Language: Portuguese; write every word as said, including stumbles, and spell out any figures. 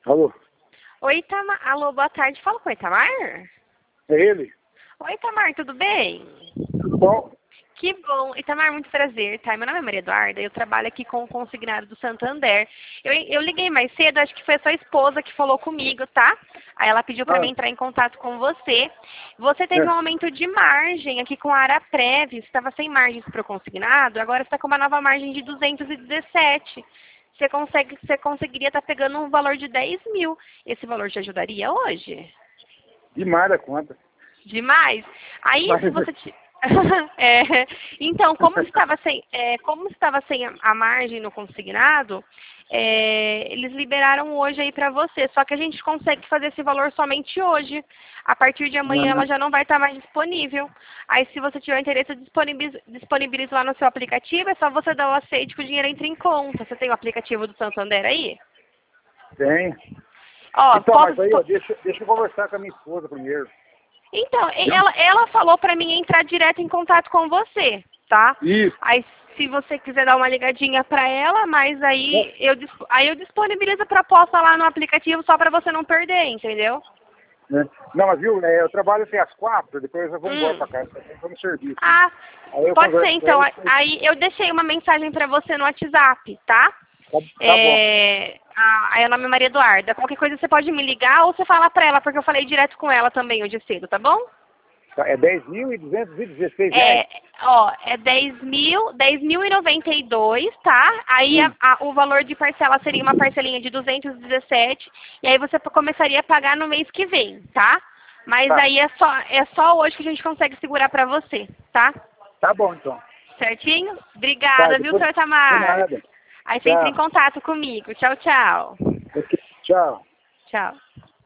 Alô? Oi, Itamar. Alô, boa tarde. Fala com o Itamar? É ele? Oi, Itamar, tudo bem? Tudo bom? Que bom. Itamar, muito prazer, tá? Meu nome é Maria Eduarda, eu trabalho aqui com o consignado do Santander. Eu, eu liguei mais cedo, acho que foi a sua esposa que falou comigo, tá? Aí ela pediu pra Ah, mim entrar em contato com você. Você teve um é. aumento de margem aqui com a Araprev, você estava sem margens para o consignado, agora você está com uma nova margem de duzentos e dezessete. Você, consegue, você conseguiria estar pegando um valor de dez mil. Esse valor te ajudaria hoje? Demais a conta. Demais. Aí, Mas, se você... Te... é, então, como estava sem, é, como estava sem a, a margem no consignado, é, eles liberaram hoje aí para você. Só que a gente consegue fazer esse valor somente hoje. A partir de amanhã ela já não vai estar mais disponível. Aí, se você tiver interesse, eu disponibilizo, disponibilizo lá no seu aplicativo. É só você dar o aceite que o dinheiro entra em conta. Você tem o aplicativo do Santander aí? tem. Ó, Então, posso, mas aí, ó, deixa, deixa eu conversar com a minha esposa primeiro. Então, e- ela, ela falou pra mim entrar direto em contato com você, tá? Isso. Aí, se você quiser dar uma ligadinha pra ela, mas aí eu, dis- aí eu disponibilizo a proposta lá no aplicativo só pra você não perder, entendeu? Né? Não, mas viu, é, eu trabalho até às quatro, depois eu vou embora Hum. pra casa, eu tô no serviço. Né? Ah, Aí eu pode ser converso com então. ela. Aí eu deixei uma mensagem pra você no WhatsApp, tá? Tá, tá bom. É, a, aí o nome é Maria Eduarda. Qualquer coisa você pode me ligar ou você fala pra ela, porque eu falei direto com ela também hoje cedo, tá bom? Tá, é dez mil e duzentos e dezesseis reais? É, ó, é dez mil, dez mil e noventa e dois, tá? Aí a- Hum. a- o valor de parcela seria uma parcelinha de duzentos e dezessete, e aí você começaria a pagar no mês que vem, tá? Mas Tá. aí é só, é só hoje que a gente consegue segurar pra você, tá? Tá bom, então. Certinho? Tá, Obrigada, viu, depois... senhor De Tamar? nada. Aí você entra em Tchau. contato comigo. Tchau, tchau. Ok, tchau. Tchau.